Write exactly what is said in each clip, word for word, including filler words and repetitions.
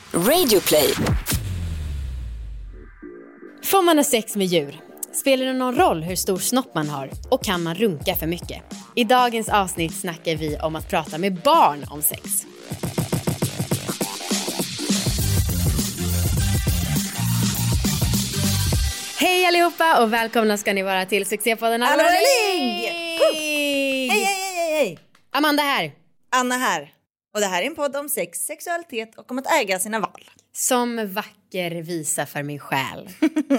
Radioplay. Får man ha sex med djur? Spelar det någon roll hur stor snopp man har? Och kan man runka för mycket? I dagens avsnitt snackar vi om att prata med barn om sex. Hej allihopa och välkomna ska ni vara till succépodden Hallå Ligg! Hej, hej, hej, hej! Amanda här. Anna här. Och det här är en podd om sex, sexualitet och om att äga sina val. Som vacker visa för min själ.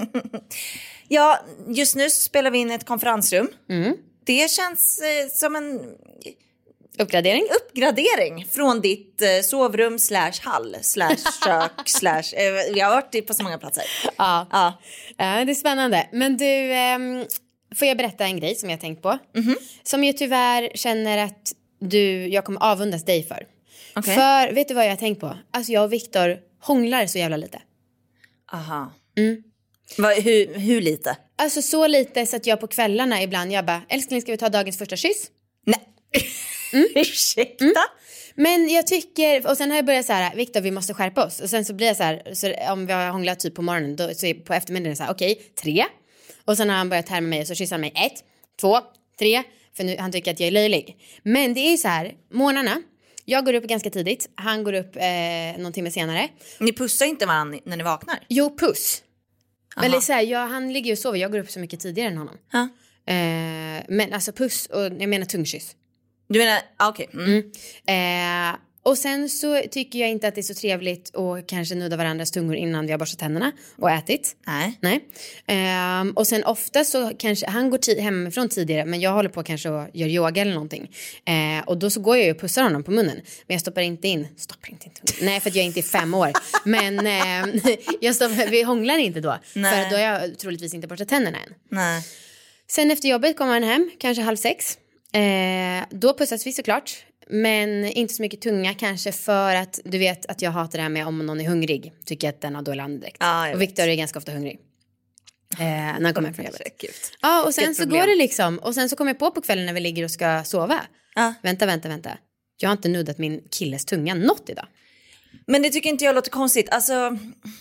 Ja, just nu så spelar vi in ett konferensrum. Mm. Det känns eh, som en Uppgradering? uppgradering från ditt eh, sovrum slash hall slash kök slash... Eh, vi har varit på så många platser. Ja. Ja. Ja, det är spännande. Men du, ehm, får jag berätta en grej som jag har tänkt på? Mm-hmm. Som jag tyvärr känner att du, jag kommer avundas dig för. Okay. För, vet du vad jag har tänkt på? Alltså jag och Viktor hånglar så jävla lite. Aha. Mm. Va, hur, hur lite? Alltså så lite så att jag på kvällarna ibland, jag bara, älskling ska vi ta dagens första kyss? Nej. Mm. Ursäkta? Mm. Men jag tycker, och sen har jag börjat så här, Viktor vi måste skärpa oss. Och sen så blir jag så här, så om vi har hånglat typ på morgonen, då, så är på eftermiddagen så här, okej, okay, tre. Och sen har han börjat härma mig och så kysser han mig, ett, två, tre. För nu, han tycker att jag är löjlig. Men det är ju så här, morgnarna, jag går upp ganska tidigt, han går upp eh, någon timme senare. Ni pussar inte varandra när ni vaknar? Jo, puss. Aha. Eller så här, jag, han ligger och sover, jag går upp så mycket tidigare än honom. Ha? Eh, men alltså puss, och jag menar tungkyss. Du menar, okej. Okay. Mm. Mm. Eh, och sen så tycker jag inte att det är så trevligt att kanske nudda varandras tungor innan vi har borstat tänderna och ätit. Nej. Nej. Eh, och sen ofta så kanske, han går t- hemifrån tidigare, men jag håller på kanske och gör yoga eller någonting. Eh, och då så går jag ju och pussar honom på munnen. Men jag stoppar inte in, stoppar inte in tungan. Nej, för att jag är inte fem år. Men eh, jag stoppar, vi hånglar inte då. Nej. För då har jag troligtvis inte borstat tänderna än. Nej. Sen efter jobbet kommer han hem, kanske halv sex. Eh, då pussas vi såklart. Men inte så mycket tunga kanske för att du vet att jag hatar det här med om någon är hungrig. Tycker jag att den har dålig andedräkt. Ah, och Viktor är ganska ofta hungrig. Eh, när han kommer hem från jobbet. Gud. Ja, och sen Vilket så problem. går det liksom. Och sen så kommer jag på på kvällen när vi ligger och ska sova. Ah. Vänta, vänta, vänta. Jag har inte nuddat min killes tunga något idag. Men det tycker inte jag låter konstigt. Alltså,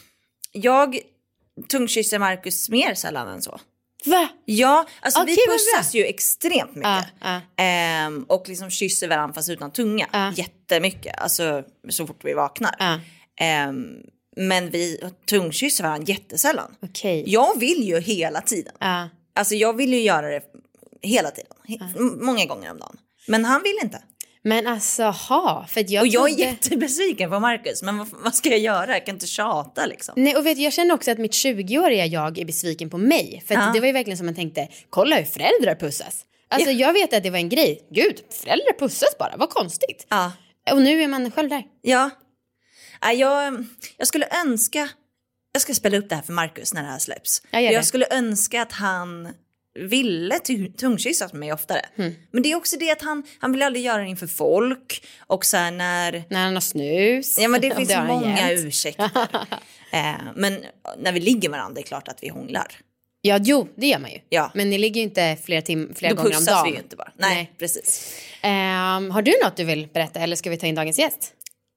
jag tungkysser Marcus mer sällan än så. Va? Ja, alltså Okej, vi vad pussas ju extremt mycket. Ja, ja. Ehm, och liksom kysser varandra fast utan tunga. Ja. Jättemycket, alltså så fort vi vaknar. Ja. Ehm, men vi tungkysser varandra jättesällan. Okej. Jag vill ju hela tiden. Ja. Alltså jag vill ju göra det hela tiden. He- m- många gånger om dagen. Men han vill inte. Men alltså, ha. För att jag Och jag är trodde... jättebesviken på Marcus. Men vad, vad ska jag göra? Jag kan inte tjata liksom. Nej, och vet, jag känner också att mitt tjugoåriga jag är besviken på mig. För att Ja. det var ju verkligen som man tänkte, kolla hur föräldrar pussas. Alltså Ja. jag vet att det var en grej. Gud, föräldrar pussas bara, vad konstigt. Ja. Och nu är man själv där. Ja. Ja, jag, jag skulle önska... Jag ska spela upp det här för Marcus när det här släpps. Jag gör det. Jag skulle önska att han ville t- tungkyssas med mig oftare. Mm. Men det är också det att han, han vill aldrig göra det inför folk. Och så här när... När han har snus. Ja, men det Och finns har han många jämt. ursäkter. eh, men när vi ligger med varandra är det klart att vi hånglar. Ja, jo, det gör man ju. Ja. Men ni ligger ju inte flera, tim- flera Då gånger om pussas dagen. vi ju inte bara. Nej, Nej. precis. Ehm, har du något du vill berätta eller ska vi ta in dagens gäst?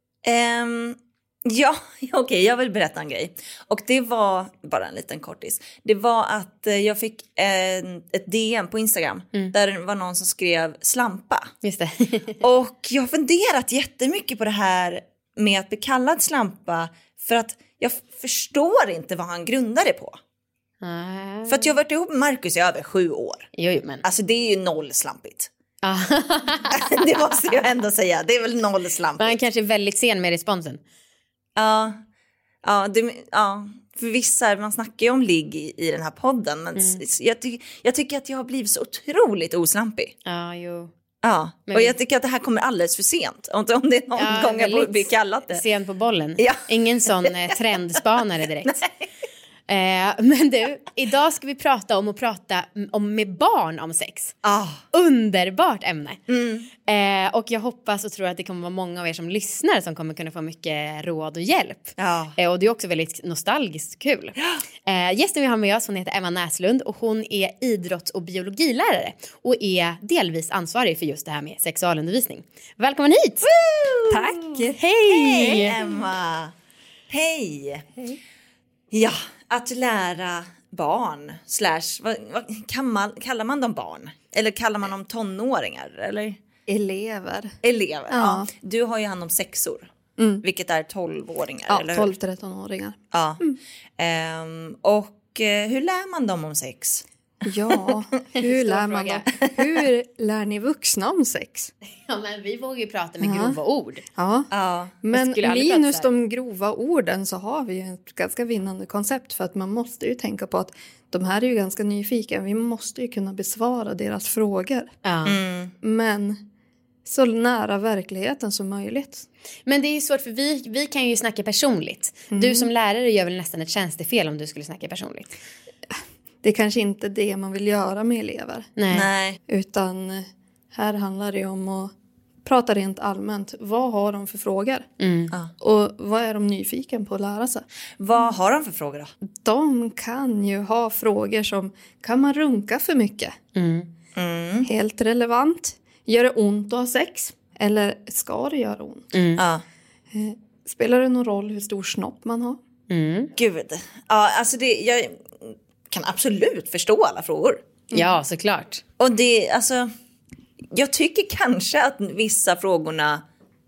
Ehm, ja, okej, okay, jag vill berätta en grej. Och det var, bara en liten kortis. Det var att eh, jag fick en, ett D M på Instagram. Mm. Där det var någon som skrev slampa. Just det. Och jag har funderat jättemycket på det här med att bli kallad slampa. För att jag f- förstår inte vad han grundar det på. Ah. För att jag har varit ihop med Marcus i över sju år. Jo, jo, men. Alltså det är ju noll slampigt. Ah. Det måste jag ändå säga. Det är väl noll Men slampigt. han kanske är väldigt sen med responsen. Ja, ja, det, ja, för vissa, man snackar ju om ligg i, i den här podden. Men Mm. s- jag, ty, jag tycker att jag har blivit så otroligt oslampig. Ja, jo. Ja, Men och vi- jag tycker att det här kommer alldeles för sent. Om, om det är någon Ja, gång jag väldigt blir kallat det. Sen på bollen. Ja. Ingen sån eh, trendspanare direkt. Eh, men du, idag ska vi prata om att prata om med barn om sex. Ah, Underbart ämne. mm. Eh, och jag hoppas och tror att det kommer vara många av er som lyssnar som kommer kunna få mycket råd och hjälp. Ja. Eh, och det är också väldigt nostalgiskt kul. Eh, gästen vi har med oss, hon heter Emma Näslund och hon är idrotts- och biologilärare och är delvis ansvarig för just det här med sexualundervisning. Välkommen hit! Woo! Tack! Hej! Hej Emma! Hej! Hej. Ja, att lära barn, slash, vad, vad kan man, kallar man dem barn? Eller kallar man dem tonåringar? Eller? Elever. Elever, ja. Ja. Du har ju hand om sexor, Mm. vilket är tolvåringar, Ja, eller hur? tolv till tretton-åringar. Ja. Ehm, och eh, hur lär man dem om sex? Ja, hur Stor lär man fråga. dem? Hur lär ni vuxna om sex? Ja, men vi vågar ju prata med Ja. grova ord. Ja, Ja. men skulle aldrig prata minus så här. de grova orden så har vi ju ett ganska vinnande koncept. För att man måste ju tänka på att de här är ju ganska nyfikna. Vi måste ju kunna besvara deras frågor. Ja. Mm. Men så nära verkligheten som möjligt. Men det är ju svårt för vi, vi kan ju snacka personligt. Du som lärare gör väl nästan ett tjänstefel om du skulle snacka personligt. Det är kanske inte det man vill göra med elever. Nej. Nej. Utan här handlar det om att prata rent allmänt. Vad har de för frågor? Mm. Ja. Och vad är de nyfiken på att lära sig? Vad har de för frågor då? De kan ju ha frågor som, kan man runka för mycket? Mm. Mm. Helt relevant. Gör det ont att ha sex? Eller ska det göra ont? Mm. Ja. Spelar det någon roll hur stor snopp man har? Mm. Gud. Ja, alltså det, jag kan absolut förstå alla frågor. Ja, såklart. Och det, alltså, jag tycker kanske att vissa frågorna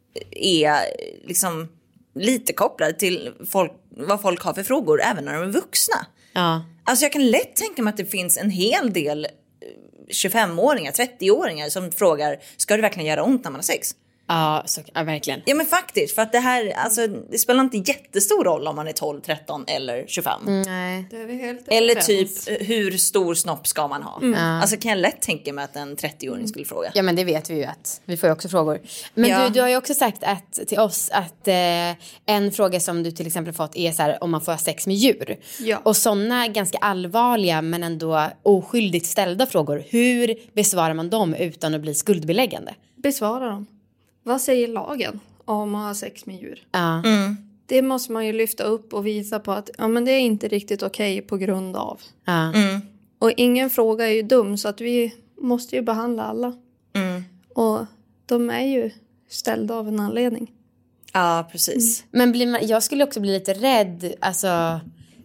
är liksom lite kopplade till folk, vad folk har för frågor även när de är vuxna. Ja. Alltså jag kan lätt tänka mig att det finns en hel del tjugofemåringar, trettioåringar som frågar, ska det verkligen göra ont när man har sex? Ja, så, ja, verkligen. Ja men faktiskt, för att det här, alltså det spelar inte jättestor roll om man är tolv, tretton eller tjugofem. Nej. Det är vi helt Eller överens. typ, hur stor snopp ska man ha? Alltså kan jag lätt tänka mig att en trettioåring skulle fråga. Ja, men det vet vi ju att vi får ju också frågor. Men Ja. du, du har ju också sagt att, till oss att eh, en fråga som du till exempel fått är så här, om man får ha sex med djur. Ja. Och sådana ganska allvarliga men ändå oskyldigt ställda frågor. Hur besvarar man dem utan att bli skuldbeläggande? Besvara dem. Vad säger lagen om att ha sex med djur? Ja. Det måste man ju lyfta upp och visa på att ja, men det är inte riktigt okej på grund av. Ja. Och ingen fråga är ju dum så att vi måste ju behandla alla. Mm. Och de är ju ställda av en anledning. Ja, precis. Men blir man, jag skulle också bli lite rädd, alltså,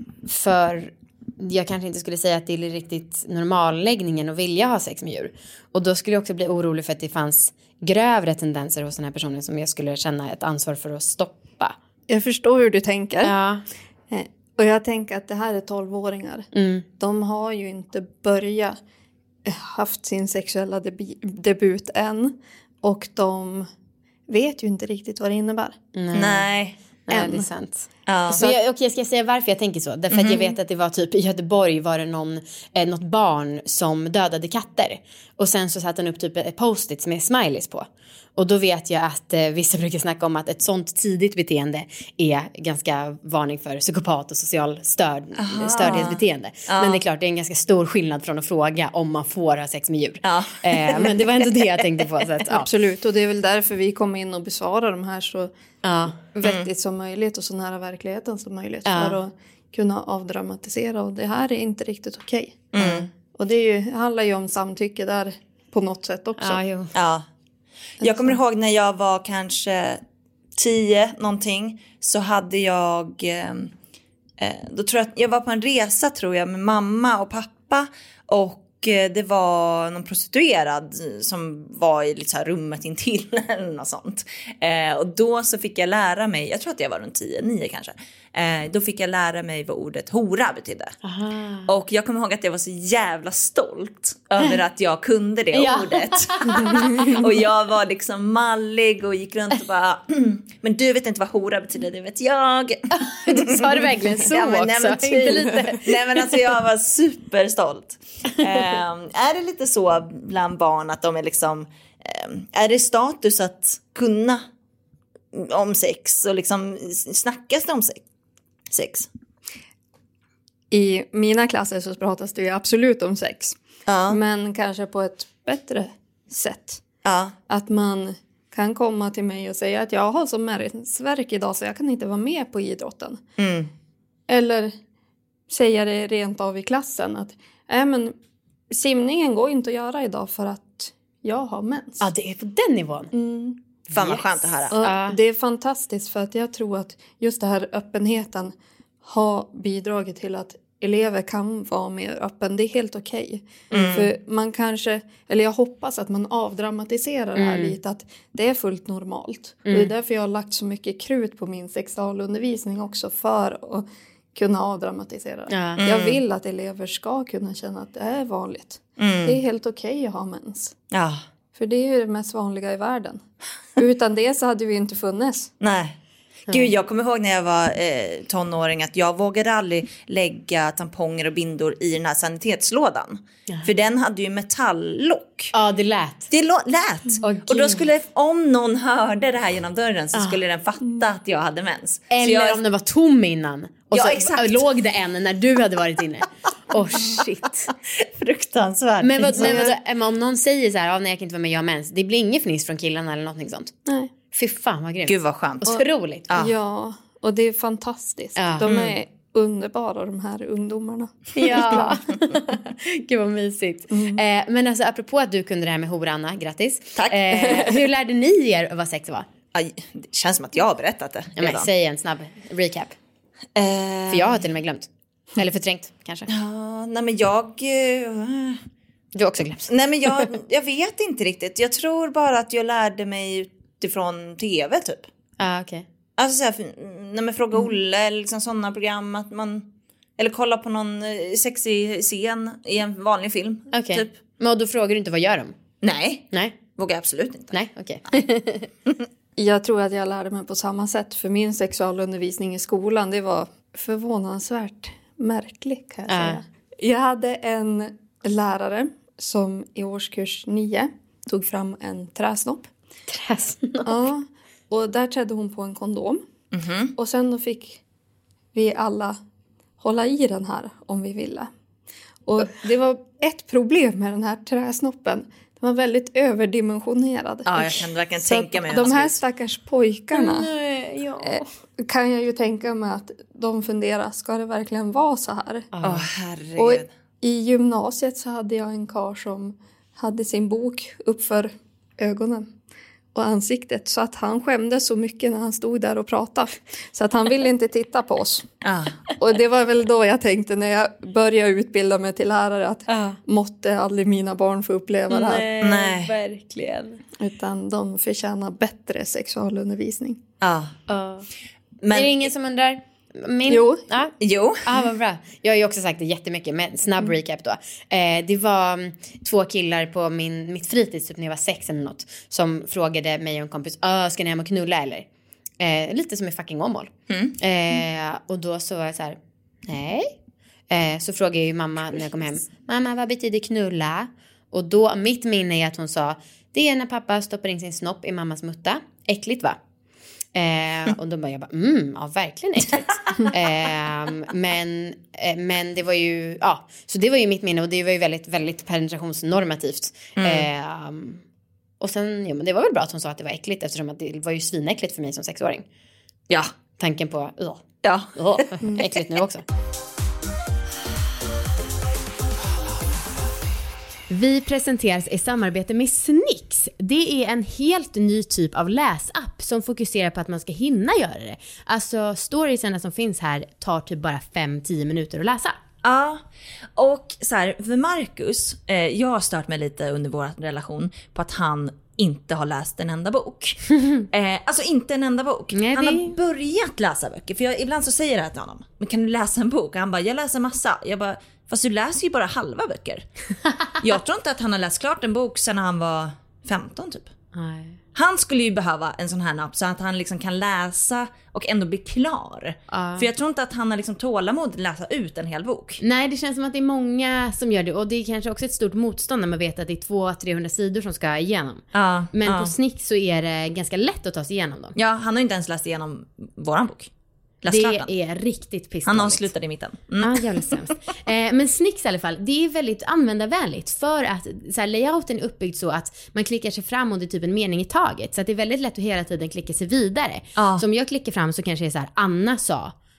för jag kanske inte skulle säga att det är riktigt normalläggningen att vilja ha sex med djur. Och då skulle jag också bli orolig för att det fanns grövre tendenser hos den här personen som jag skulle känna ett ansvar för att stoppa. Jag förstår hur du tänker. Ja. Eh, Och jag tänker att det här är tolvåringar. Mm. De har ju inte börjat eh, haft sin sexuella debi- debut än. Och de vet ju inte riktigt vad det innebär. Nej. Nej. Nej, Än. det är sant. Ja. Så jag, okej, ska jag säga varför jag tänker så? Därför att jag vet att det var typ i Göteborg var det någon, eh, något barn som dödade katter. Och sen så satte han upp typ ett post-it med smileys på. Och då vet jag att eh, vissa brukar snacka om att ett sånt tidigt beteende är ganska varning för psykopat och social störd, stördhetsbeteende. Ja. Men det är klart, det är en ganska stor skillnad från att fråga om man får ha sex med djur. Ja. Eh, men det var ändå det jag tänkte på. Så att, ja. Absolut, och det är väl därför vi kommer in och besvarar de här så Ja. vettigt som möjligt och så nära verkligheten som möjligt. Ja. För att kunna avdramatisera, och det här är inte riktigt okej. Mm. Och det, är ju, det handlar ju om samtycke där på något sätt också. Ja, jo. Ja. Jag kommer ihåg när jag var kanske tio någonting, så hade jag eh, eh, då tror jag att jag var på en resa tror jag med mamma och pappa, och eh, det var någon prostituerad som var i lite så här rummet intill eller något sånt. Eh, och då så fick jag lära mig, jag tror att jag var runt tio, nio kanske. Eh, då fick jag lära mig vad ordet hora betydde. Aha. Och jag kommer ihåg att jag var så jävla stolt över att jag kunde det Ja. ordet. Och jag var liksom mallig och gick runt och bara, men du vet inte vad hora betyder, det vet jag. Du sa det verkligen så Ja, men, också. nej, men, typ. Inte lite. nej men alltså jag var superstolt. um, är det lite så bland barn att de är liksom, um, är det status att kunna om sex och liksom snackas det om sex? sex? I mina klasser så pratas det ju absolut om sex. Ja. Men kanske på ett bättre sätt. Ja. Att man kan komma till mig och säga att jag har så märgsvärk idag så jag kan inte vara med på idrotten. Mm. Eller säga det rent av i klassen att äh, men, simningen går inte att göra idag för att jag har mens. Ja, det är på den nivån. Mm. Fan vad Yes. skönt att höra. Och Ja. det är fantastiskt för att jag tror att just den här öppenheten har bidragit till att elever kan vara mer öppen. Det är helt okej. Mm. För man kanske, eller jag hoppas att man avdramatiserar det här lite. Att det är fullt normalt. Och det är därför jag har lagt så mycket krut på min sexualundervisning också. För att kunna avdramatisera det. Ja. Jag vill att elever ska kunna känna att det är vanligt. Det är helt okej att ha mens. Ja, För det är ju det mest vanliga i världen. Utan det så hade vi inte funnits. nej. Gud, jag kommer ihåg när jag var eh, tonåring att jag vågade aldrig lägga tamponger och bindor i den här sanitetslådan. För den hade ju metalllock. Ja, det lät. Det lo- lät. Åh, och då gud. skulle, om någon hörde det här genom dörren så skulle den fatta att jag hade mens. Så Eller jag, om den var tom innan. Och Ja, så exakt. låg det en när du hade varit inne. Åh, oh, shit. fruktansvärt. Men, vad, men vad, Emma, om någon säger så här, ah, nej, jag kan inte vara med, jag har mens. Det blir ingen fniss från killarna eller någonting sånt. Nej. Fy fan vad grymt. Gud vad skönt. Otroligt. Ja. Ja, och det är fantastiskt. Ja. De är underbara de här ungdomarna. Ja. Gud vad mysigt. Eh, men alltså apropå att du kunde det här med horanna, grattis. Tack. Eh, hur lärde ni er vad sex var? Aj, det känns som att jag har berättat det Ja, men, redan. säg en snabb recap. Eh, För jag har till och med glömt. Eller förträngt kanske. ja, nej men jag... eh, Du har också glömt. Nej men jag, jag vet inte riktigt. Jag tror bara att jag lärde mig utifrån tv typ. Ah, okej. Alltså så här, när man frågar Olle eller liksom sådana program att man... Eller kolla på någon eh, sexig scen i en vanlig film. Okej. Typ. Men då frågar du inte vad gör de? Nej, Nej. vågar jag absolut inte. Nej, okej. Jag tror att jag lärde mig på samma sätt. För min sexualundervisning i skolan, det var förvånansvärt märklig kan jag Ja. säga. Jag hade en lärare som i årskurs nio tog fram en träsnopp. Träsnopp. Ja, och där trädde hon på en kondom. Och sen då fick vi alla hålla i den här om vi ville. Och det var ett problem med den här träsnoppen. Den var väldigt överdimensionerad. Ja, jag kan verkligen Så tänka mig att hur de han här ser ut. stackars pojkarna Nej, ja. eh, kan jag ju tänka mig att de funderar, ska det verkligen vara så här? Åh herregud. Och i gymnasiet så hade jag en karl som hade sin bok uppför ögonen och ansiktet. Så att han skämdes så mycket när han stod där och pratade. Så att han ville inte titta på oss. Ja. Och det var väl då jag tänkte när jag började utbilda mig till lärare att Ja. måtte aldrig mina barn få uppleva det här. Nej. verkligen. Utan de förtjänar bättre sexualundervisning. Ja. Ja. Men, Är det ingen som undrar? Min? Jo. Ja. Jo. Ah, vad bra. Jag har ju också sagt det jättemycket, men snabb recap då. Eh, det var mm, två killar på min, mitt fritids, typ när jag var sex eller något, som frågade mig och en kompis, ah, ska ni hem och knulla eller? Eh, lite som i fucking Åmål. Eh, och då så var jag så här, nej. Eh, så frågade jag ju mamma när jag kom hem, mamma vad betyder knulla? Och då, mitt minne är att hon sa, det är när pappa stoppar in sin snopp i mammas mutta. Äckligt va? Eh, och då bara jag bara, mm, ja verkligen äckligt. eh, men, eh, men det var ju, ja, så det var ju mitt minne och det var ju väldigt, väldigt penetrationsnormativt. Eh, och sen, ja men det var väl bra att hon sa att det var äckligt eftersom att det var ju svinäckligt för mig som sexåring. Ja. Tanken på, ja, Ja. ja, äckligt nu också. Vi presenteras i samarbete med Snix. Det är en helt ny typ av läsapp som fokuserar på att man ska hinna göra det. Alltså storiesarna som finns här tar typ bara fem till tio minuter att läsa. Ja, och så här, för Marcus, eh, jag har stört mig lite under vår relation på att han inte har läst en enda bok. eh, alltså inte en enda bok. Nej, han det- har börjat läsa böcker. För jag, ibland så säger jag till honom, men kan du läsa en bok? Och han bara, jag läser massa. Jag bara, fast du läser ju bara halva böcker. Jag tror inte att han har läst klart en bok sedan han var femton typ. Nej. Han skulle ju behöva en sån här napp så att han liksom kan läsa och ändå bli klar. Ja. För jag tror inte att han har liksom tålamod att läsa ut en hel bok. Nej, det känns som att det är många som gör det. Och det är kanske också ett stort motstånd när man vet att det är två till trehundra sidor som ska igenom. Ja, Men ja. på Snix så är det ganska lätt att ta sig igenom dem. Ja, han har inte ens läst igenom våran bok. Läst klart den. Det är riktigt pissdåligt. Han avslutade i mitten. Mm. Ja, jävligt sämst. Eh, men Snix i alla fall, det är väldigt användarvänligt för att så här, layouten är uppbyggd så att man klickar sig fram och det är typ en mening i taget. Så att det är väldigt lätt att hela tiden klicka sig vidare. Ja. Så om jag klickar fram så kanske det är så här, Anna sa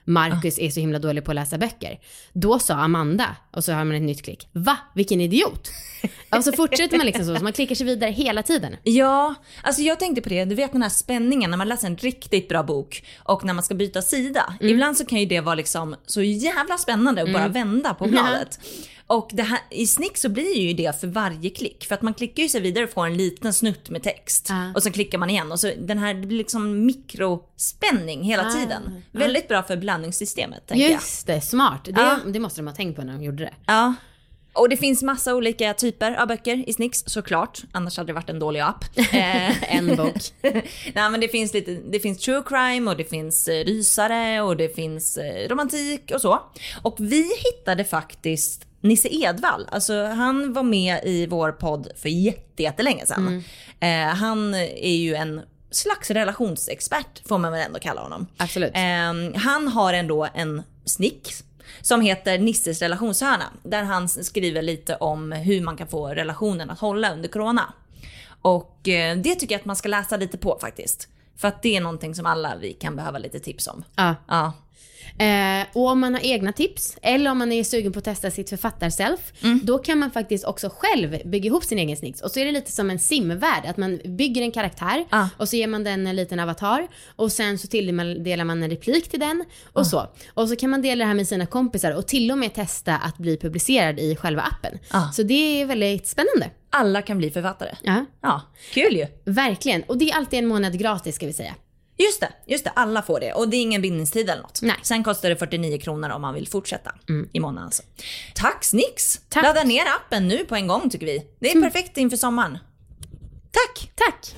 Marcus är så himla dålig på att läsa böcker. Då sa Amanda, och så har man ett nytt klick. Va? Vilken idiot! Och så fortsätter man liksom så, så man klickar sig vidare hela tiden. Ja, alltså jag tänkte på det. Du vet den här spänningen när man läser en riktigt bra bok och när man ska byta sida. Mm. Ibland så kan ju det vara liksom så jävla spännande att mm. bara vända på bladet. Mm. Och det här, i snick så blir ju det för varje klick. För att man klickar ju sig vidare och får en liten snutt med text. Ah. Och så klickar man igen. Och så den här, det blir liksom mikrospänning hela ah. tiden. Ah. Väldigt bra för blandningssystemet, tänker jag. Just det, smart. Det, ah. det måste de ha tänkt på när de gjorde det. Ja. Och det finns massa olika typer av böcker i Snicks, såklart. Annars hade det varit en dålig app. En bok. Nej, men det finns lite, det finns true crime och det finns rysare och det finns romantik och så. Och vi hittade faktiskt Nisse Edvall. Alltså han var med i vår podd för jätte, jättelänge sedan. Mm. Eh, han är ju en slags relationsexpert, får man väl ändå kalla honom. Absolut. Eh, han har ändå en snick som heter Nisses relationshörna, där han skriver lite om hur man kan få relationen att hålla under corona. Och eh, det tycker jag att man ska läsa lite på faktiskt. För att det är någonting som alla vi kan behöva lite tips om. Ja. Ja. Eh, och om man har egna tips eller om man är sugen på att testa sitt författarself, mm. då kan man faktiskt också själv bygga ihop sin egen snicks. Och så är det lite som en simvärld, att man bygger en karaktär ah. och så ger man den en liten avatar och sen så tilldelar man en replik till den och ah. så. Och så kan man dela det här med sina kompisar och till och med testa att bli publicerad i själva appen. Ah. Så det är väldigt spännande. Alla kan bli författare. Ja. Ja, kul ju. Verkligen. Och det är alltid en månad gratis, ska vi säga. Just det, just det, alla får det. Och det är ingen bindningstid eller något. Nej. Sen kostar det fyrtionio kronor om man vill fortsätta mm. i månaden alltså. Tack Snicks! Tack. Ladda ner appen nu på en gång tycker vi. Det är mm. perfekt inför sommaren. Tack! Tack!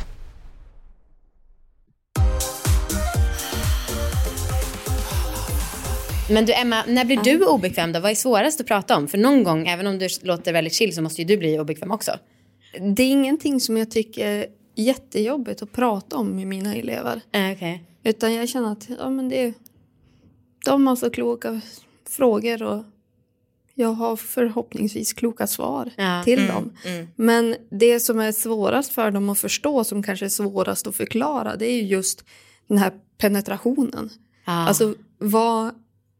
Men du Emma, när blir du obekväm då? Vad är svårast att prata om? För någon gång, även om du låter väldigt chill, så måste ju du bli obekväm också. Det är ingenting som jag tycker jättejobbigt att prata om med mina elever. Äh, okay. Utan jag känner att ja, men det är, de har så kloka frågor och jag har förhoppningsvis kloka svar ja. till mm, dem. Mm. Men det som är svårast för dem att förstå, som kanske är svårast att förklara, det är ju just den här penetrationen. Ja. Alltså vad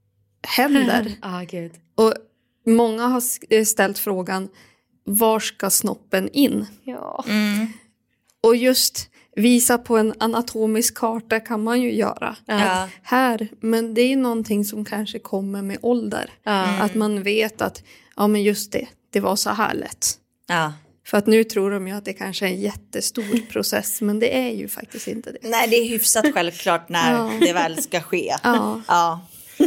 händer? ah, Gud. Och många har ställt frågan, var ska snoppen in? Ja. Mm. Och just visa på en anatomisk karta kan man ju göra. Ja. Här, men det är någonting som kanske kommer med ålder. Mm. Att man vet att, ja men just det, det var så här lätt. Ja. För att nu tror de ju att det kanske är en jättestor process, men det är ju faktiskt inte det. Nej, det är hyfsat självklart när ja. det väl ska ske. Ja. Ja.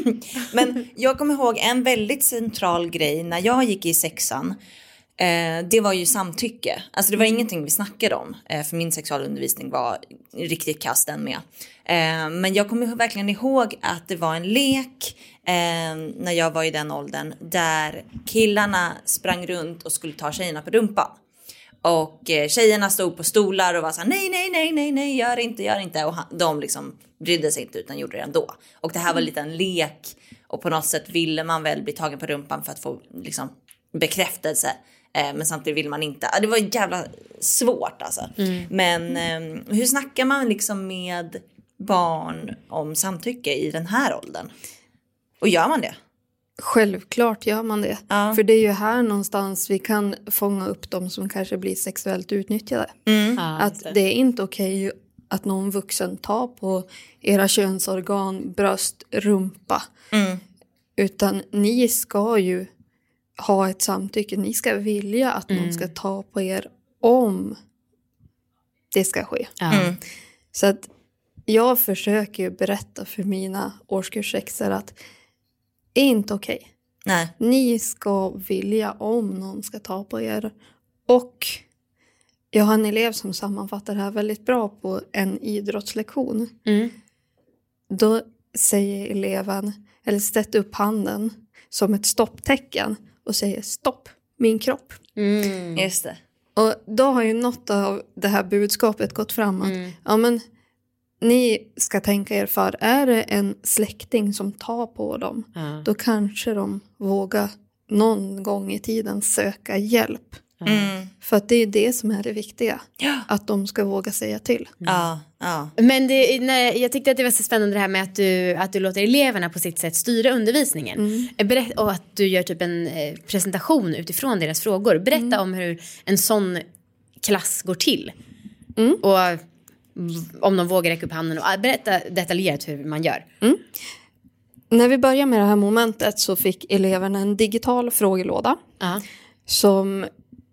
Men jag kommer ihåg en väldigt central grej när jag gick i sexan. Eh, det var ju samtycke. Alltså det var mm. ingenting vi snackade om. Eh, för min sexualundervisning var riktigt kast den med. Eh, men jag kommer verkligen ihåg att det var en lek eh, när jag var i den åldern, där killarna sprang runt och skulle ta tjejerna på rumpan. Och eh, tjejerna stod på stolar och var så här, nej, nej, nej, nej, nej, gör inte, gör inte. Och han, de liksom brydde sig inte utan gjorde det ändå. Och det här var lite en lek. Och på något sätt ville man väl bli tagen på rumpan för att få liksom bekräftelse. Eh, men samtidigt vill man inte. Det var jävla svårt alltså. Mm. Men eh, hur snackar man liksom med barn om samtycke i den här åldern? Och gör man det? Självklart gör man det. Ja. För det är ju här någonstans vi kan fånga upp dem som kanske blir sexuellt utnyttjade. Mm. Ja, att det är inte okej att någon vuxen tar på era könsorgan, bröst, rumpa. Mm. Utan ni ska ju ha ett samtycke. Ni ska vilja att någon mm. ska ta på er om det ska ske. Ja. Mm. Så att jag försöker ju berätta för mina årskurssexer att det är inte okej. Nej. Ni ska vilja om någon ska ta på er. Och jag har en elev som sammanfattar det här väldigt bra på en idrottslektion. Mm. Då säger eleven, eller sätter upp handen som ett stopptecken och säger stopp, min kropp. Mm. Just det. Och då har ju något av det här budskapet gått fram att Mm. ja men ni ska tänka er för, är det en släkting som tar på dem, Ja. då kanske de vågar någon gång i tiden söka hjälp. Mm. För att det är det som är det viktiga. Ja. Att de ska våga säga till. Mm. Ja, ja. Men det, nej, jag tyckte att det var så spännande det här med att du, att du låter eleverna på sitt sätt styra undervisningen. Mm. Berätt, och att du gör typ en eh, presentation utifrån deras frågor. Berätta mm. om hur en sån klass går till. Mm. Och om de vågar räcka upp handen. Och berätta detaljerat hur man gör. Mm. När vi började med det här momentet så fick eleverna en digital frågelåda. Uh-huh. Som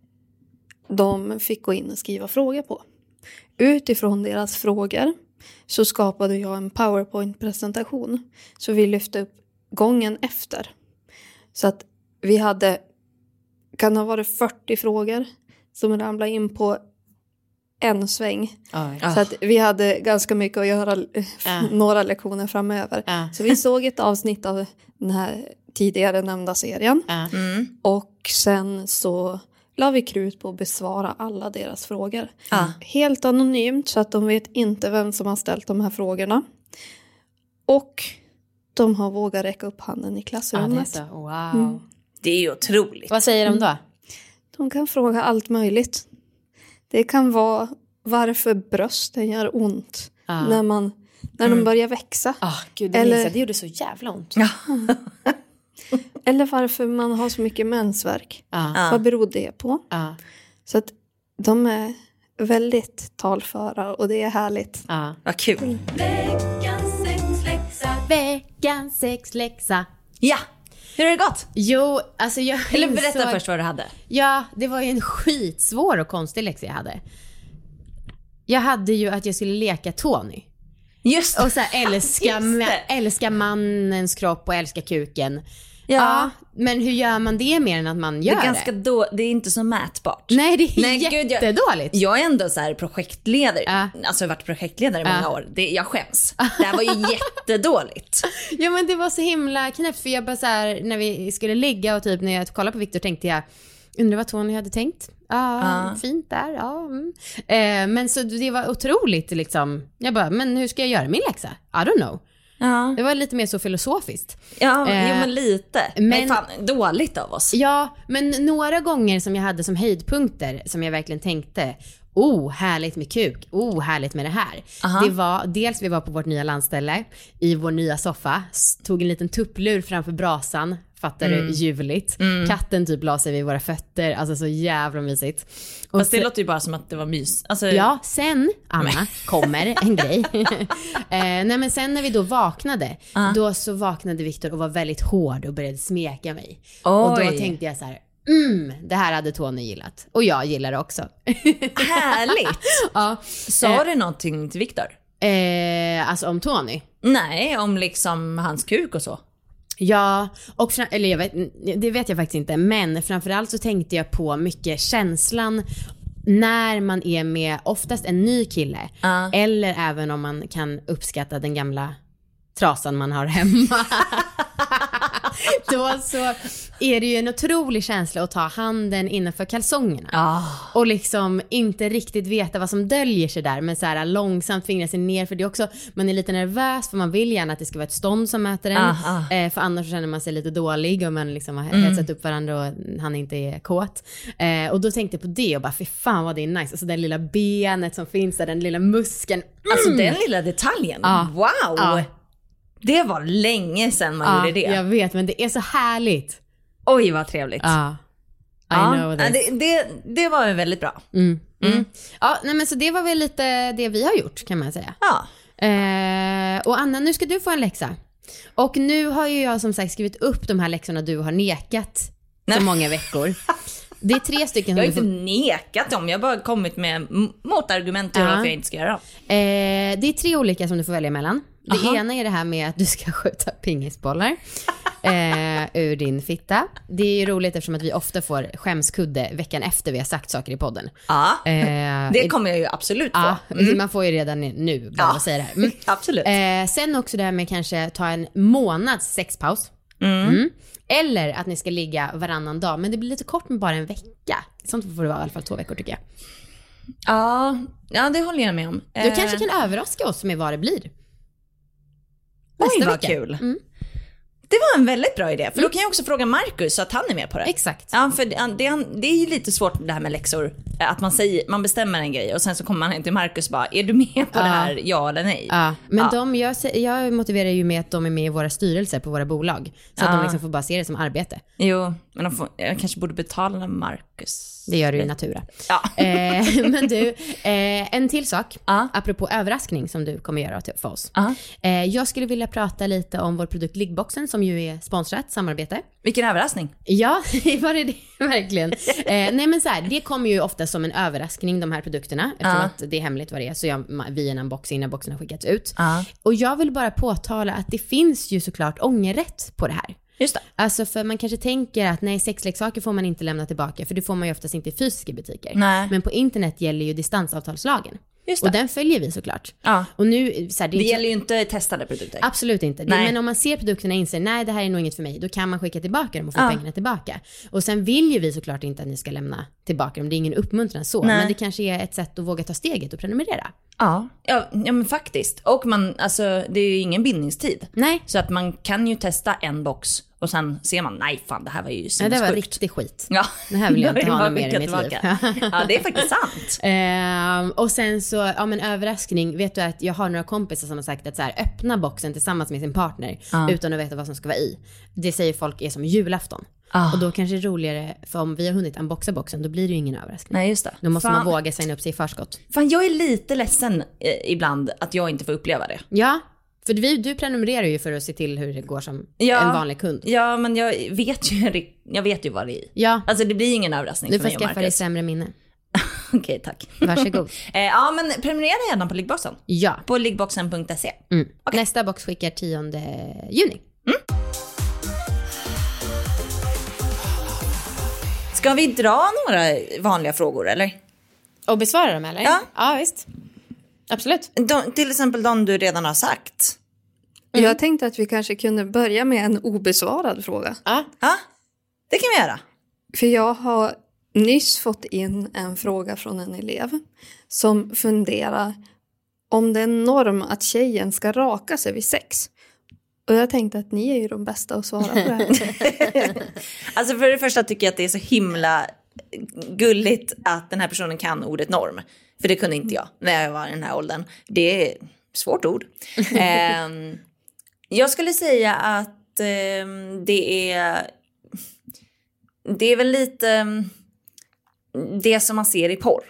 de fick gå in och skriva frågor på. Utifrån deras frågor så skapade jag en PowerPoint-presentation. Så vi lyfte upp gången efter. Så att vi hade, kan ha varit fyrtio frågor som ramlade in på en sväng. Oh. Så att vi hade ganska mycket att göra uh. några lektioner framöver. Uh. Så vi såg ett avsnitt av den här tidigare nämnda serien. Uh. Mm. Och sen så la vi krut på att besvara alla deras frågor. Uh. Helt anonymt så att de vet inte vem som har ställt de här frågorna. Och de har vågat räcka upp handen i klassrummet. Uh, det, wow. mm. det är ju otroligt. Vad säger de då? De kan fråga allt möjligt. Det kan vara varför brösten gör ont ah. när, man, när mm. de börjar växa. Ah, Gud, det, Eller, det gjorde så jävla ont. Ja. Eller varför man har så mycket mensvärk. Ah. Vad beror det på? Ah. Så att de är väldigt talföra och det är härligt. Ah. Vad kul. Veckans sexläxa. Veckans sexläxa. Ja. Hur har det gått? Jo, alltså jag... Eller berätta insåg... först vad du hade. Ja, det var ju en skitsvår och konstig läxa jag hade. Jag hade ju att jag skulle leka Tony. Just det. Och så här, älska, ma- älska mannens kropp och älska kuken. Ja. ja. Men hur gör man det mer än att man gör det? Är ganska då, det är inte så mätbart. Nej, det är Nej, jättedåligt. Jag, jag är ändå så här projektledare. Ja. Alltså jag har varit projektledare i många ja. år. Det, jag skäms. Det här var ju jättedåligt. Ja, men det var så himla knäppt. För jag bara så här, när vi skulle ligga och typ när jag kollade på Victor tänkte jag, undrar vad Tony hade tänkt. Ja, ah, fint där. Ja. Mm. Eh, men så det var otroligt liksom. Jag bara, men hur ska jag göra min läxa? I don't know. Ja. Det var lite mer så filosofiskt. Ja, eh, jo, men lite. Men, men fan, dåligt av oss. Ja, men några gånger som jag hade som höjdpunkter som jag verkligen tänkte, oh, härligt med kuk. Oh, härligt med det här. Aha. Det var, dels vi var på vårt nya landställe i vår nya soffa. Tog en liten tupplur framför brasan. Fattar du? Mm. Ljuvligt. Mm. Katten typ la sig vid våra fötter. Alltså så jävla mysigt. Och Fast det så, låter ju bara som att det var mys. Alltså... Ja, sen, Anna, kommer en grej. eh, nej men sen när vi då vaknade. Uh. Då så vaknade Victor och var väldigt hård och började smeka mig. Oj. Och då tänkte jag så här, mm, det här hade Tony gillat. Och jag gillar det också. Härligt. Ja. Sa eh, du någonting till Victor? Eh, alltså om Tony? Nej, om liksom hans kuk och så. Ja, och fram- eller jag vet, det vet jag faktiskt inte. Men framförallt så tänkte jag på mycket känslan när man är med oftast en ny kille. Uh. Eller även om man kan uppskatta den gamla trasan man har hemma. Då så är det ju en otrolig känsla att ta handen innanför kalsongerna. Oh. Och liksom inte riktigt veta vad som döljer sig där. Men så här långsamt fingra sig ner. För det är också, man är lite nervös. För man vill gärna att det ska vara ett stånd som möter en. Oh, oh. Eh, för annars känner man sig lite dålig. Och man liksom har mm. hetsat upp varandra och han inte är kåt. Eh, och då tänkte jag på det och bara, fy fan vad det är nice. Alltså den lilla benet som finns där, den lilla muskeln. Mm. Alltså den lilla detaljen. Oh. Wow! Oh. Det var länge sedan man ja, gjorde det. Jag vet, men det är så härligt. Oj, vad trevligt. Ja, I ja. know this. Det, det, det var väldigt bra. Mm. Mm. Mm. Ja, nej, men så det var väl lite det vi har gjort, kan man säga. Ja. Eh, och Anna, nu ska du få en läxa. Och nu har ju jag som sagt skrivit upp de här läxorna du har nekat nej. så många veckor. Det är tre stycken. Jag har inte får... nekat dem. Jag har bara kommit med motargument till uh-huh. varför jag inte ska göra dem. Eh, det är tre olika som du får välja mellan. Det uh-huh. ena är det här med att du ska skjuta pingisbollar eh, ur din fitta. Det är ju roligt eftersom att vi ofta får skämskudde veckan efter vi har sagt saker i podden. Ja, uh, det kommer jag ju absolut få. Ja, mm. Man får ju redan nu bara ja. säga det här. Mm. Absolut. Eh, sen också det här med kanske ta en månads sexpaus. Mm. Mm. Eller att ni ska ligga varannan dag. Men det blir lite kort med bara en vecka. Sånt får det vara i alla fall två veckor tycker jag. Ja, ja det håller jag med om. Du eh. kanske kan överraska oss med vad det blir. Oj, vad kul. Mm. Det var en väldigt bra idé. För mm. då kan jag också fråga Marcus så att han är med på det. Exakt. Ja, för det, det, det är ju lite svårt det här med läxor. Att man säger, man bestämmer en grej och sen så kommer man hem till Marcus och bara, är du med på ja. det här? Ja eller nej? Ja, men ja. de, jag, jag motiverar ju med att de är med i våra styrelser på våra bolag. Så att ja. de liksom får bara se det som arbete. Jo, men de får, jag kanske borde betala Marcus. Det gör du i Natura. Ja. Eh, men du, eh, en till sak. Ja. Apropå överraskning som du kommer göra för oss. Ja. Eh, jag skulle vilja prata lite om vår produkt Liggboxen som ju är sponsrat samarbete. Vilken överraskning. Ja, var det det? Verkligen. Eh, nej men så här, det kommer ju ofta som en överraskning de här produkterna. Eftersom Ja. att det är hemligt vad det är. Så jag, vi är en unboxing när boxen har skickats ut. Ja. Och jag vill bara påtala att det finns ju såklart ångerrätt på det här. Just det. Alltså för man kanske tänker att nej, sexleksaker får man inte lämna tillbaka. För det får man ju oftast inte i fysiska butiker. Nej. Men på internet gäller ju distansavtalslagen. Just det. Och den följer vi såklart. Ja. Och nu, så här, det, det gäller ju inte testade produkter. Absolut inte. Det, men om man ser produkterna och inser nej, det här är nog inget för mig. Då kan man skicka tillbaka dem och få ja. pengarna tillbaka. Och sen vill ju vi såklart inte att ni ska lämna tillbaka dem. Det är ingen uppmuntran så. Nej. Men det kanske är ett sätt att våga ta steget och prenumerera. Ja, ja, ja men faktiskt. Och man, alltså, det är ju ingen bindningstid. Nej. Så att man kan ju testa en box och sen ser man, nej fan, det här var ju sinnessjukt. Ja, det var riktigt skit. Ja. Det här vill jag inte ha mer i mitt liv. Ja, det är faktiskt sant. ehm, och sen så, ja men överraskning. Vet du att jag har några kompisar som har sagt att så här, öppna boxen tillsammans med sin partner ja. utan att veta vad som ska vara i. Det säger folk är som julafton. Ah. Och då kanske det är roligare, för om vi har hunnit unboxa boxen, då blir det ju ingen överraskning. Nej, just det. Då måste fan. man våga signa upp sig i förskott. Fan, jag är lite ledsen eh, ibland att jag inte får uppleva det. Ja, för du, du prenumererar ju för att se till hur det går som ja, en vanlig kund. Ja, men jag vet ju, jag vet ju vad det är i. Ja. Alltså det blir ingen överraskning du för mig och Marcus. Du får skaffa dig sämre minne. Okej, okay, tack. Varsågod. eh, ja, men prenumerera gärna på Liggboxen. Ja. På liggboxen punkt se. Mm. Okay. Nästa box skickar tionde juni. Mm. Ska vi dra några vanliga frågor, eller? Och besvara dem, eller? Ja. Ja, visst. Absolut. De, till exempel de du redan har sagt. Mm. Jag tänkte att vi kanske kunde börja med en obesvarad fråga. Ja. Ja, det kan vi göra. För jag har nyss fått in en fråga från en elev som funderar om det är en norm att tjejen ska raka sig vid sex. Och jag tänkte att ni är ju de bästa att svara på det här. Alltså för det första tycker jag att det är så himla gulligt att den här personen kan ordet norm. För det kunde inte jag när jag var i den här åldern. Det är svårt ord. um, jag skulle säga att um, det är det är väl lite um, det som man ser i porr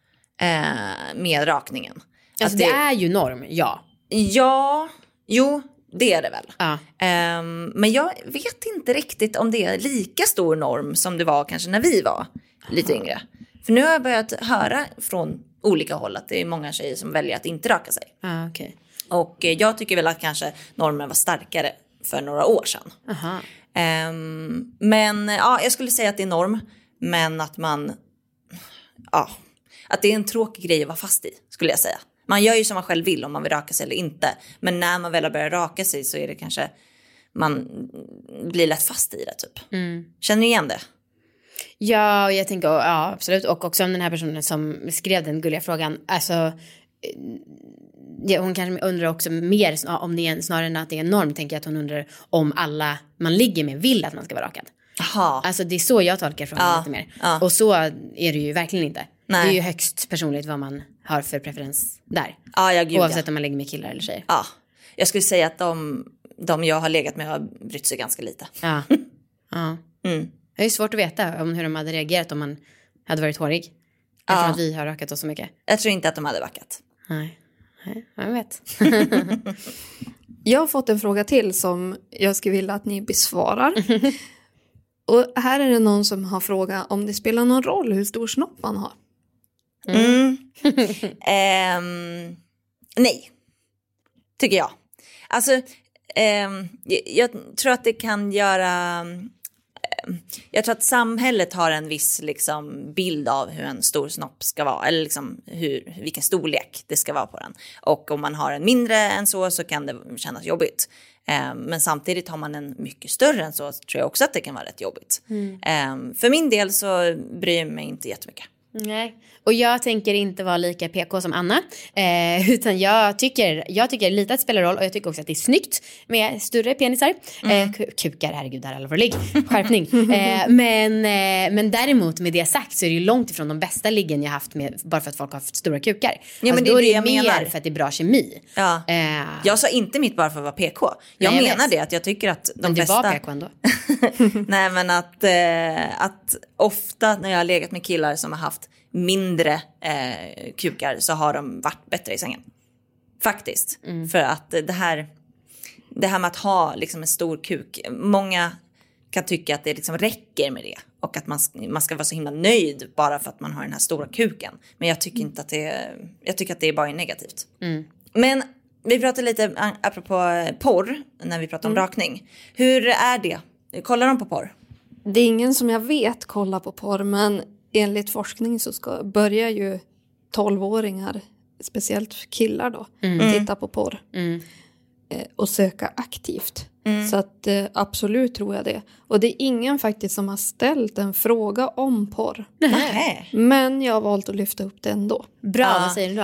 uh, med rakningen. Alltså det, det är ju norm, ja. Ja, jo. Det är det väl. Ja. Um, men jag vet inte riktigt om det är lika stor norm som det var kanske när vi var lite yngre. För nu har jag börjat höra från olika håll att det är många tjejer som väljer att inte raka sig. Ah, okay. Och eh, jag tycker väl att kanske normen var starkare för några år sedan. Aha. Um, men ja, jag skulle säga att det är norm. Men att man... Ja, att det är en tråkig grej att vara fast i, skulle jag säga. Man gör ju som man själv vill om man vill raka sig eller inte. Men när man väl har börjat raka sig så är det kanske... Man blir lätt fast i det typ. Mm. Känner ni igen det? Ja, jag tänker, ja absolut. Och också om den här personen som skrev den gulliga frågan. Alltså, ja, hon kanske undrar också mer om det är snarare än att det är en norm. Tänker jag att hon undrar om alla man ligger med vill att man ska vara rakad. Aha. Alltså det är så jag tolkar frågan ja, lite mer. Ja. Och så är det ju verkligen inte. Nej. Det är ju högst personligt vad man har för preferens där. Ja, ja, gud, oavsett ja. om man lägger med killar eller tjejer. Ja, jag skulle säga att de, de jag har legat med har brytt sig ganska lite. Ja, ja. Mm. Det är svårt att veta om hur de hade reagerat om man hade varit hårig. Jag tror ja. att vi har rakat oss så mycket. Jag tror inte att de hade backat. Nej, Nej jag vet. Jag har fått en fråga till som jag skulle vilja att ni besvarar. Och här är det någon som har frågat om det spelar någon roll hur stor snopp man har. Mm. um, nej, tycker jag. Alltså, um, jag, jag tror att det kan göra... Um, jag tror att samhället har en viss liksom, bild av hur en stor snopp ska vara. Eller liksom hur, vilken storlek det ska vara på den. Och om man har en mindre än så så kan det kännas jobbigt. Um, men samtidigt har man en mycket större än så, så tror jag också att det kan vara rätt jobbigt. Mm. Um, för min del så bryr jag mig inte jättemycket. Nej, och jag tänker inte vara lika P K som Anna, eh, utan jag tycker, jag tycker lite att det spelar roll, och jag tycker också att det är snyggt med större penisar, mm. eh, kukar, herregud, där alla får ligg, skärpning, eh, men, eh, men däremot med det sagt så är det ju långt ifrån de bästa liggen jag haft med, bara för att folk har haft stora kukar. Ja, alltså, men det är då är det det jag mer menar. För att det är bra kemi. Ja. eh, Jag sa inte mitt bara för att vara P K. Jag Nej, jag menar vet. det, att jag tycker att de men det flesta... var P K ändå. Nej, men att, eh, att ofta när jag har legat med killar som har haft mindre eh, kukar så har de varit bättre i sängen. Faktiskt. Mm. För att det här, det här med att ha liksom en stor kuk, många kan tycka att det liksom räcker med det. Och att man, man ska vara så himla nöjd bara för att man har den här stora kuken. Men jag tycker inte att det, jag tycker att det är bara negativt. Mm. Men vi pratade lite apropå porr när vi pratade om mm. rakning. Hur är det? Kollar de på porr? Det är ingen som jag vet kollar på porr, men enligt forskning så ska börja ju tolvåringar, speciellt killar då, mm. titta på porr mm. och söka aktivt. Mm. Så att absolut tror jag det. Och det är ingen faktiskt som har ställt en fråga om porr. Nej. Men jag har valt att lyfta upp det ändå. Bra, ja. Vad säger du då?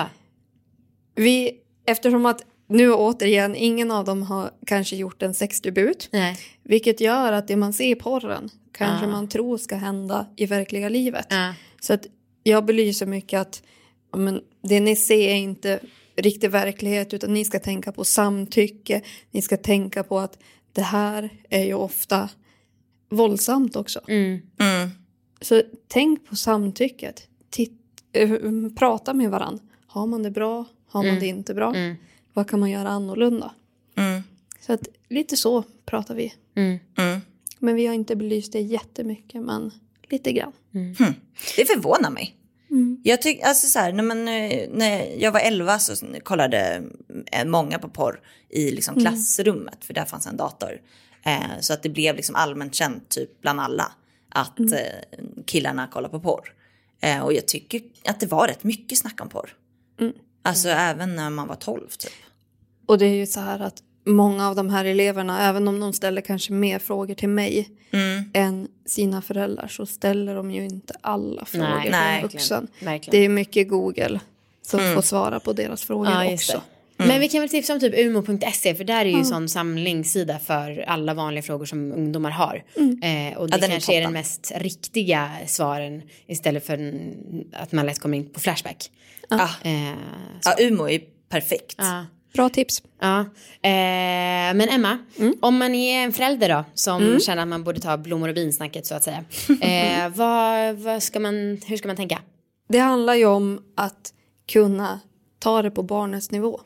Vi, eftersom att nu återigen, ingen av dem har kanske gjort en sexdebut. Nej. Vilket gör att det man ser i porren kanske ah. man tror ska hända i verkliga livet. Ah. Så att jag belyser mycket att men, det ni ser är inte riktig verklighet, utan ni ska tänka på samtycke. Ni ska tänka på att det här är ju ofta våldsamt också. Mm. Mm. Så tänk på samtycket. Titt, äh, prata med varandra. Har man det bra? Har man mm. det inte bra? Mm. Vad kan man göra annorlunda? Mm. Så att lite så pratar vi. Mm. Mm. Men vi har inte belyst det jättemycket, men lite grann. Mm. Hmm. Det förvånar mig. Mm. Jag tycker, alltså så här, när, man, när jag var elva så kollade många på porr i liksom klassrummet. Mm. För där fanns en dator. Eh, så att det blev liksom allmänt känt typ bland alla att mm. eh, killarna kollar på porr. Eh, och jag tycker att det var rätt mycket snack om porr. Mm. Alltså mm. även när man var tolv typ. Och det är ju så här att många av de här eleverna, även om de ställer kanske mer frågor till mig mm. än sina föräldrar, så ställer de ju inte alla frågor nej, till nej, en vuxen. Verkligen. Det är mycket Google som mm. får svara på deras frågor ja, också. Mm. Men vi kan väl tipsa om typ umo punkt se, för där är ju en mm. sån samlingssida för alla vanliga frågor som ungdomar har. Mm. Eh, och det ja, kanske är, är den mest riktiga svaren istället för att man lätt kommer in på Flashback. Ja, eh, ja Umo är perfekt. Ja. Bra tips. Ja. Eh, men Emma, mm. om man är en förälder då som mm. känner att man borde ta blommor och binsnacket så att säga. Eh, vad, vad ska man, hur ska man tänka? Det handlar ju om att kunna ta det på barnets nivå.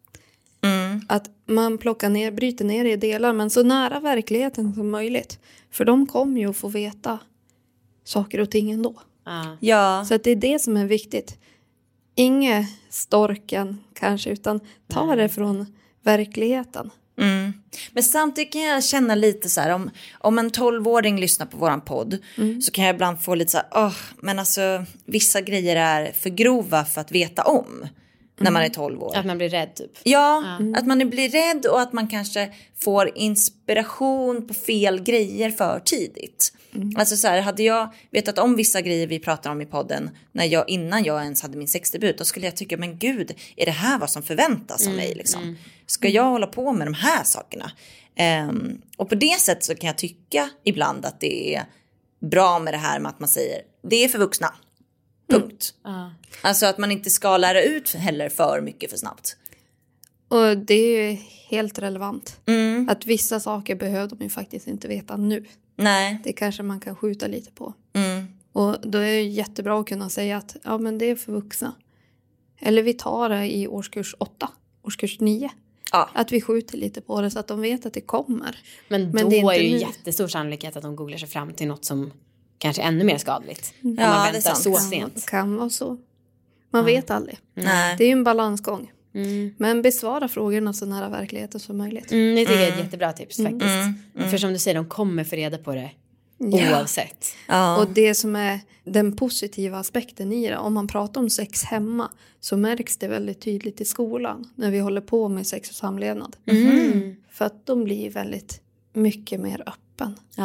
Mm. Att man plockar ner, bryter ner i delar, men så nära verkligheten som möjligt. För de kommer ju att få veta saker och ting ändå. Ah. Ja. Så att det är det som är viktigt. Inge storken kanske, utan ta mm. det från verkligheten. Mm. Men samtidigt kan jag känna lite så här, om, om en tolvåring lyssnar på våran podd mm. så kan jag ibland få lite så här, åh, men alltså vissa grejer är för grova för att veta om. När man är tolv år. Att man blir rädd typ. Ja, mm. att man blir rädd och att man kanske får inspiration på fel grejer för tidigt. Mm. Alltså så här, hade jag vetat om vissa grejer vi pratar om i podden när jag, innan jag ens hade min sexdebut, då skulle jag tycka, men gud, är det här vad som förväntas av mm. mig liksom? Mm. Ska jag hålla på med de här sakerna? Um, och på det sättet så kan jag tycka ibland att det är bra med det här med att man säger, det är för vuxna. Punkt. Mm. Uh. Alltså att man inte ska lära ut heller för mycket för snabbt. Och det är ju helt relevant. Mm. Att vissa saker behöver de ju faktiskt inte veta nu. Nej. Det kanske man kan skjuta lite på. Mm. Och då är det jättebra att kunna säga att ja, men det är för vuxna. Eller vi tar det i årskurs åtta, årskurs nio. Ja. Att vi skjuter lite på det så att de vet att det kommer. Men, men då det är, är det ju nu. Jättestor sannolikhet att de googlar sig fram till något som kanske är ännu mer skadligt. Mm. Om ja, man väntar så sent. Det kan vara så. Man mm. vet aldrig. Nej. Det är ju en balansgång. Mm. Men besvara frågorna så nära verkligheten som möjligt. Mm, det tycker jag är ett jättebra tips faktiskt. Mm. Mm. För som du säger, de kommer få reda på det oavsett. Ja. Och det som är den positiva aspekten i det, om man pratar om sex hemma, så märks det väldigt tydligt i skolan när vi håller på med sex och samlevnad. Mm. För att de blir väldigt mycket mer öppen. Ja. Mm.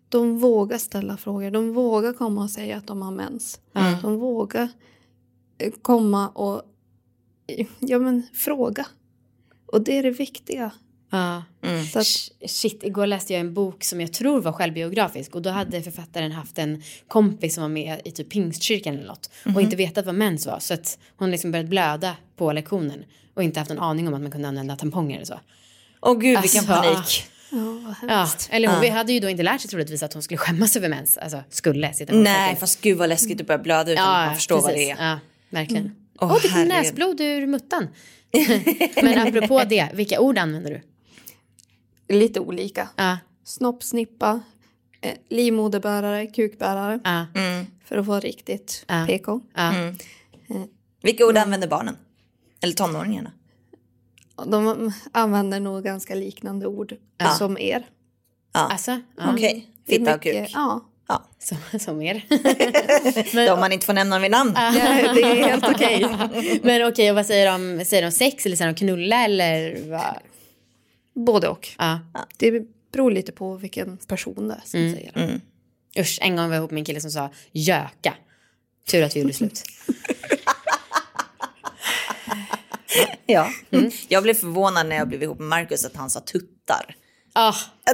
de vågar ställa frågor. De vågar komma och säga att de har mens. Mm. De vågar komma och ja, men, fråga. Och det är det viktiga. Ja. Mm. Så att, shit, igår läste jag en bok som jag tror var självbiografisk. Och då hade författaren haft en kompis som var med i typ pingstkyrkan eller något. Mm. Och inte vetat vad mens var. Så att hon liksom började blöda på lektionen. Och inte haft en aning om att man kunde använda tamponger eller så. Åh gud, alltså, vilken panik. Ja, ja, eller hon ja. hade ju då inte lärt sig troligtvis att hon skulle skämmas över mens. Alltså skulle sitta Nej, fast gud vad läskigt att börja blöda utan ja, att man förstår precis. Vad det är. Ja, verkligen. Mm. Åh, oh, det kom näsblod ur muttan. Men apropå det, vilka ord använder du? Lite olika. Ja. Snopp, snippa, eh, livmoderbärare, kukbärare. Ja. Mm. För att vara riktigt ja. P K. Ja. Mm. Eh, vilka ord mm. använder barnen? Eller tonåringarna? De använder nog ganska liknande ord ja. som er. Ja. Alltså, ja. Okej, okay. Fitta och kuk. Ja. Ja. Som, som er. Men, de man inte får nämna vid namn. Ja, det är helt okej. Okay. Men okej, okay, och vad säger de? Säger de sex eller säger de knulla eller vad? Både och. Ja. Det beror lite på vilken person det är som mm. säger det. Mm. Usch, en gång var jag ihop med en kille som sa göka. Tur att vi gjorde slut. Ja. Mm. Jag blev förvånad när jag blev ihop med Marcus att han sa tuttar. Ah.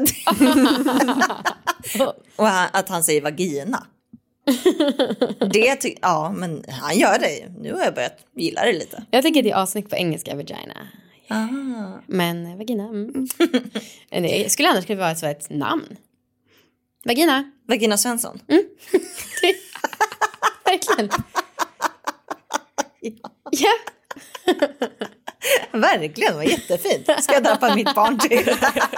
Och han, att han säger vagina. Det ty- ja, men han gör det. Nu har jag börjat gilla det lite. Jag tycker det är avsnitt på engelska, vagina. Aha. Men vagina. Mm. Det skulle annars kunna vara så ett namn. Vagina. Vagina Svensson. Mm. Verkligen. Ja. Ja. Verkligen, vad jättefint. Ska jag döpa mitt barn till?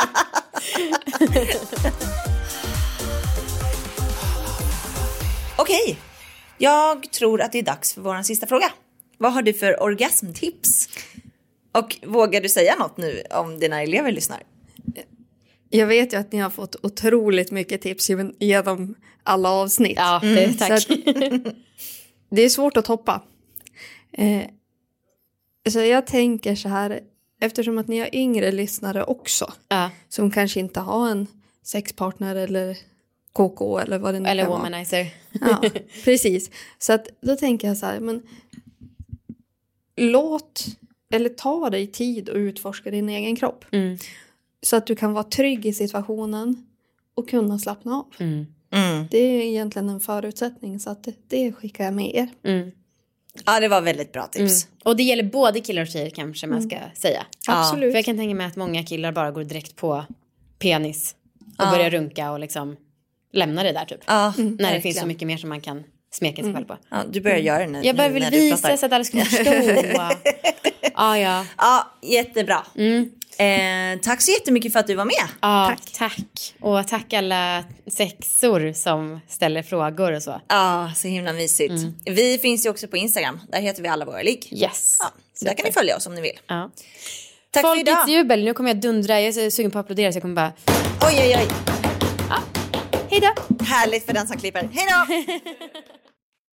Okej, jag tror att det är dags för vår sista fråga. Vad har du för orgasmtips? Och vågar du säga något nu om dina elever lyssnar? Jag vet ju att ni har fått otroligt mycket tips genom alla avsnitt. Ja, det, mm. tack. Så det är svårt att toppa. Eh, så jag tänker så här, eftersom att ni har yngre lyssnare också. Ja. Som kanske inte har en sexpartner eller K K eller vad det nu eller kan vara. womanizer. Ja, precis. Så att då tänker jag så här, men låt eller ta dig tid och utforska din egen kropp. Mm. Så att du kan vara trygg i situationen och kunna slappna av. Mm. Mm. Det är egentligen en förutsättning, så att det, det skickar jag med er. Mm. Ja, det var väldigt bra tips. Mm. Och det gäller både killar och tjejer kanske man ska mm. säga. Absolut. För jag kan tänka mig att många killar bara går direkt på penis och ja. börjar runka och liksom lämna det där typ. Ja, mm. När verkligen. det finns så mycket mer som man kan smeka sig mm. själv på. Ja, du börjar göra det nu. Jag bara vill visa så att alla ska förstå. ah, ja. Ja, jättebra. Mm. Eh, tack så jättemycket för att du var med. Ja, tack. tack. Och tack alla sexor som ställer frågor och så. Ja, så himla mysigt. Mm. Vi finns ju också på Instagram. Där heter vi alla våra ligg. Yes. Ja, så där kan ni följa oss om ni vill. Ja. Tack Folkets för idag. jubel. Nu kommer jag dundra. Jag är sugen på att applådera så jag kommer bara... Oj, oj, oj. Ja. Hej då. Härligt för den som klipper. Hej då.